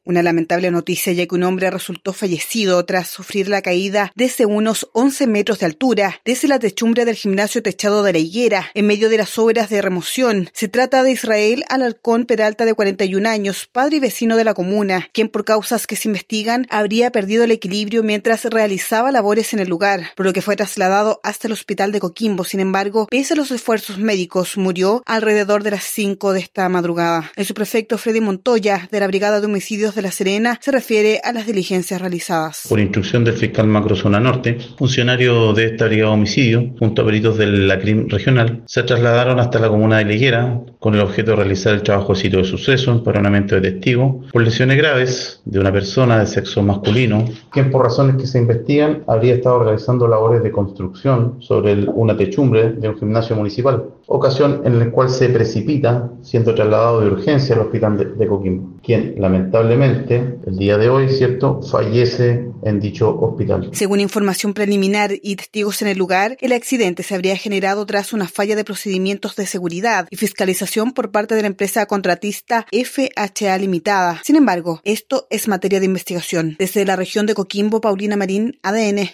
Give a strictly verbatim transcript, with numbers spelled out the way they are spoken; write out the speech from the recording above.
Una lamentable noticia, ya que un hombre resultó fallecido tras sufrir la caída desde unos once metros de altura desde la techumbre del gimnasio techado de la Higuera en medio de las obras de remoción. Se trata de Israel Alarcón Peralta, de cuarenta y un años, padre y vecino de la comuna, quien por causas que se investigan habría perdido el equilibrio mientras realizaba labores en el lugar, por lo que fue trasladado hasta el hospital de Coquimbo. Sin embargo, pese a los esfuerzos médicos, murió alrededor de las cinco de esta madrugada. El subprefecto Freddy Montoya, de la Brigada de Homicidios de La Serena, se refiere a las diligencias realizadas. Por instrucción del fiscal Macrozona Norte, funcionarios de esta Brigada de Homicidio, junto a peritos de la C R I M regional, se trasladaron hasta la comuna de La Higuera con el objeto de realizar el trabajo de sitio de suceso, empadronamiento de testigos, por lesiones graves de una persona de sexo masculino, quien por razones que se investigan habría estado realizando labores de construcción sobre el, una techumbre de un gimnasio municipal, ocasión en la cual se precipita siendo trasladado de urgencia al hospital de, de Coquimbo, quien lamentablemente el día de hoy, cierto, fallece en dicho hospital. Según información preliminar y testigos en el lugar, el accidente se habría generado tras una falla de procedimientos de seguridad y fiscalización por parte de la empresa contratista F H A Limitada. Sin embargo, esto es materia de investigación. Desde la región de Coquimbo, Paulina Marín, A D N.